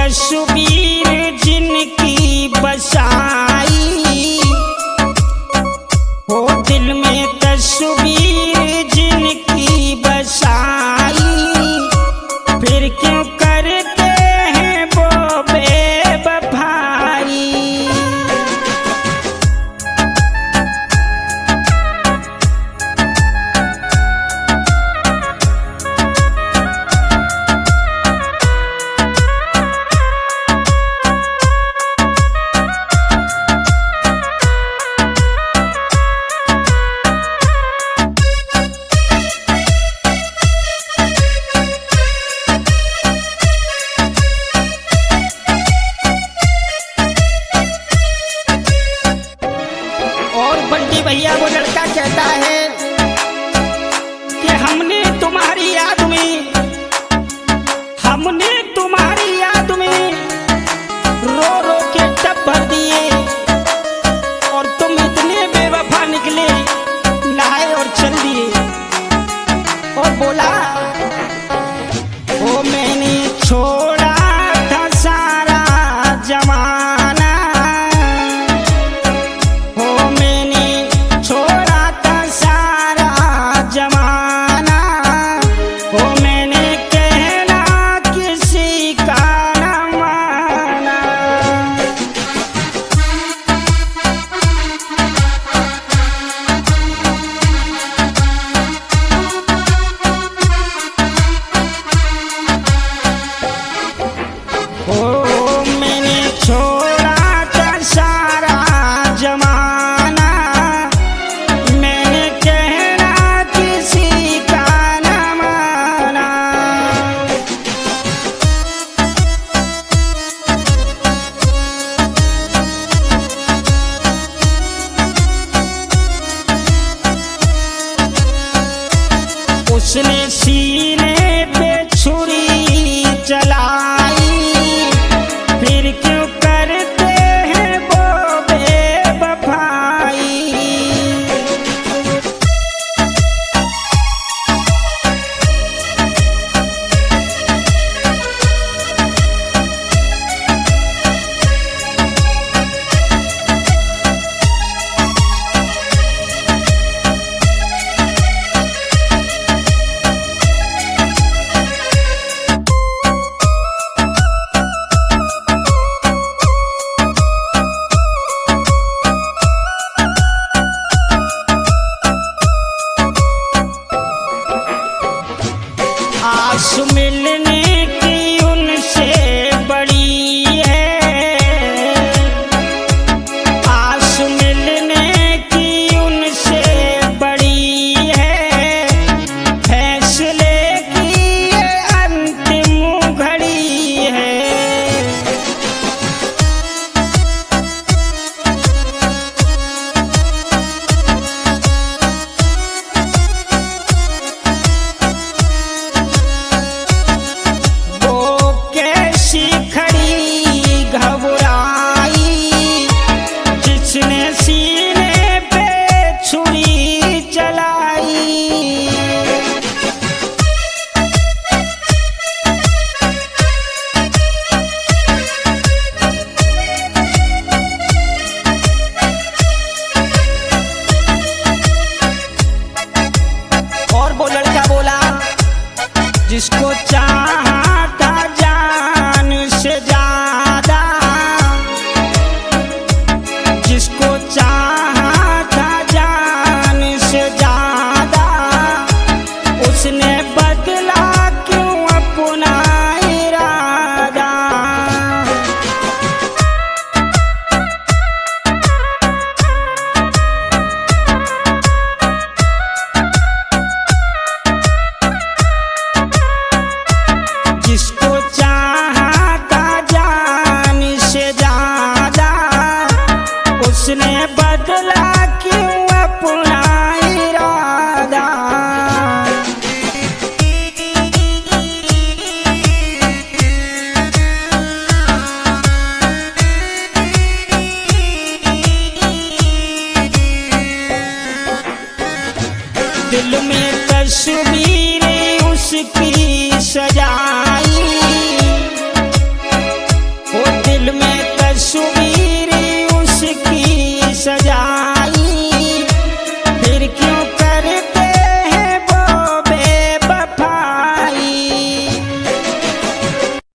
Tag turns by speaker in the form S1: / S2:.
S1: तस्वीर जिनकी बसाई, हो दिल में तस्वीर जिनकी बसाई, फिर क्यों करते हैं वो बेवफाई। भैया वो लड़का कहता है कि हमने तुम्हारी याद में रो रो के टब भर दिए, और तुम इतने बेवफा निकले, नहाए और चल दिए। और बोला वो मैंने छोड़ा था सारा जमाना, उसने सीने पे छुरी चलाई, फिर क्यों करते हैं वो बेवफाई। आस मिलने की उनसे बड़ी है, आस मिलने की उनसे बड़ी है, फैसले की ये अंतिम घड़ी है। और वो लड़का बोला जिसको चाह